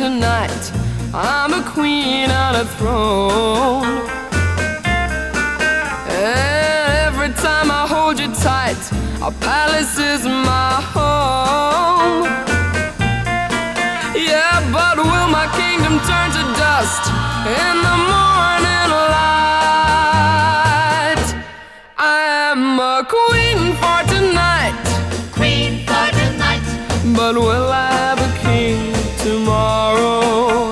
tonight. I'm a queen on a throne. Every time I hold you tight, our palace is my home. Yeah, but will my kingdom turn to dust in the morning light? I am a queen for tonight, Queen for tonight, but will I have a king tomorrow?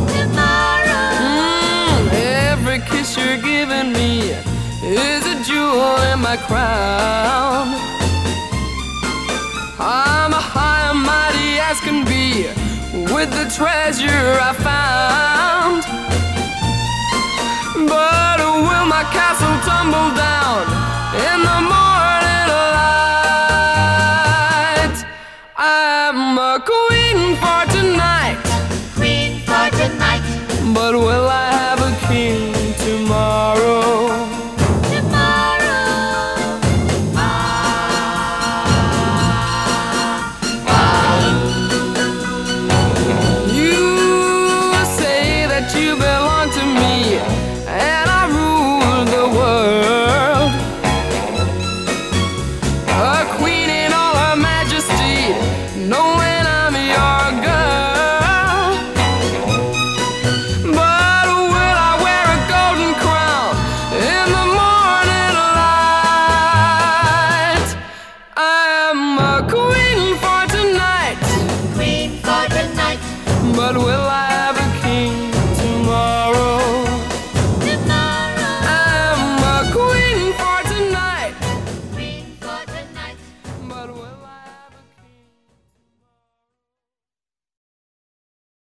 Every kiss you're giving me is a jewel in my crown. I'm a high and mighty as can be with the treasure I found. But will my castle tumble down